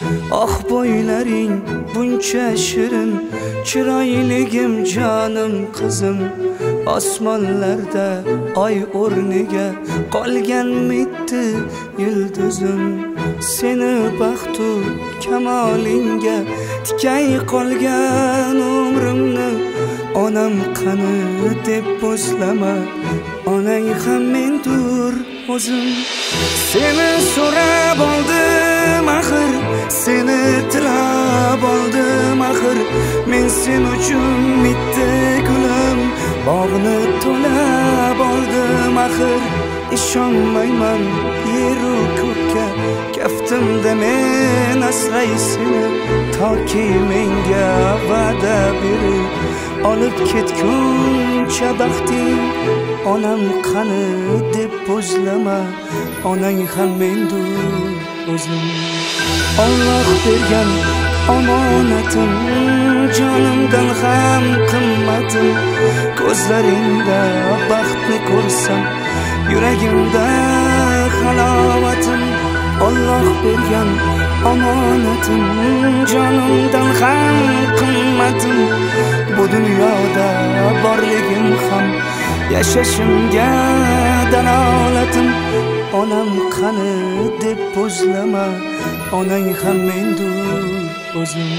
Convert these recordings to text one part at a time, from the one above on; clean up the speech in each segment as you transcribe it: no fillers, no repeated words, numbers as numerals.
Ah bo'ylaring buncha shirin, chiroyligim jonim qizim. Osmonlarda oy o'rniga qolgan mitti yulduzim. Seni baxtu kamolingga tikay qolgan umrimni. Onam qani deb bo'zlama, onang ham mendur o'zim. Seni so'rab oldim axir, seni tilab oldim axir. Men sen uchun mitti gulim, bog'ni to'lab oldim axir. İshonmayman yeru ko'kka, kaftimda men asray seni. Toki menga va'da berib olib ketguncha baxting. Onam qani deb bo'zlama, onang ham mendur o'zim. Alloh bergan omonatim, jonimdan ham qimmatim. Ko'zlaringda baxtni ko'rsam, yuragimda halovatim. Alloh bergan omonatim, jonimdan ham qimmatim. Bu dunyoda borligim ham yashashimga dalolatim. Onam qani deb bo'zlama, onang ham mendur o'zim.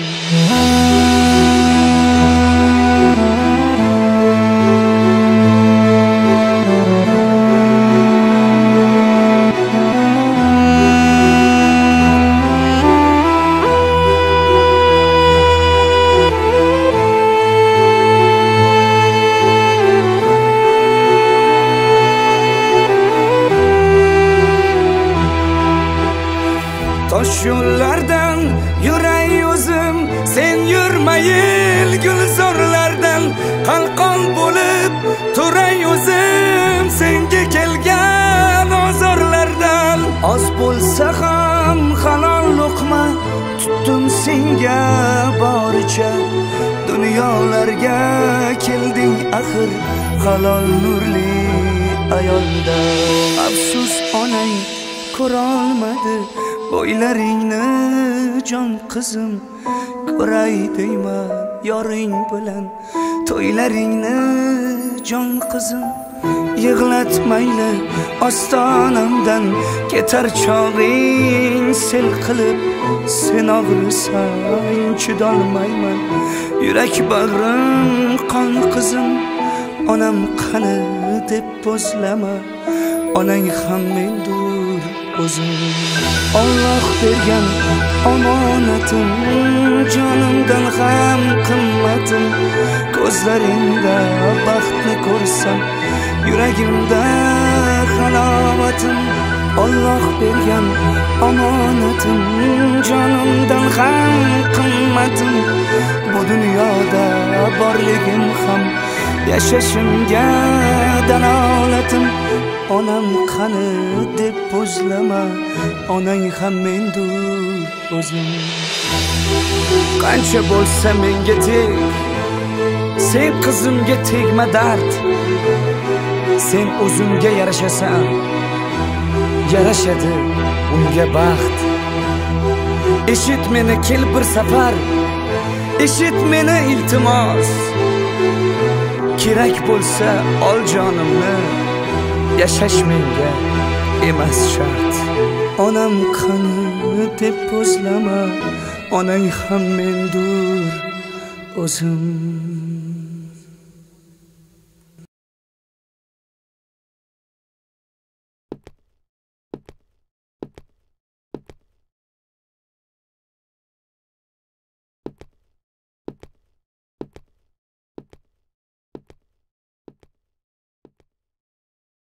Tosh yo'llardan yuray o'zim, sen yurmayil gulzorlardan. Qalqon bo'lib turay o'zim, senga kelgan ozorlardan. Oz bo'lsa ham halol luqma tutdim senga boricha. Dunyolarga kelding axir, halol nurli ayolda. Afsus onang ko'rolmadi bo'ylaringni jon qizim. Ko'ray deyman yoring bilan to'ylaringni jon qizim. Yig'latmayli ostonamdan ketar chog'ing sel qilib. Sen og'risang chidolmayman, yurak bag'rim qon qizim. Onam qani deb bo'zlama, onang ham mendur o'zim. Alloh bergan omonatim, jonimdan ham qimmatim. Ko'zlaringda baxtni ko'rsam, yuragimda halovatim. Alloh bergan omonatim, jonimdan ham qimmatim. Bu dunyoda borligim ham yashashimga dalolatim. Onam qani deb bo'zlama, onang ham mendur o'zim. Qancha bo'lsa menga teg, sen qizimga tegma dard. Sen o'zingga yarashasan, yarashadi unga baxt. Eshit meni kel bir safar, eshit meni iltimos. Kerak bo'lsa ol jonimni, yashash menga emas shart. Onam qani deb bo'zlama, onang ham mendur o'zim.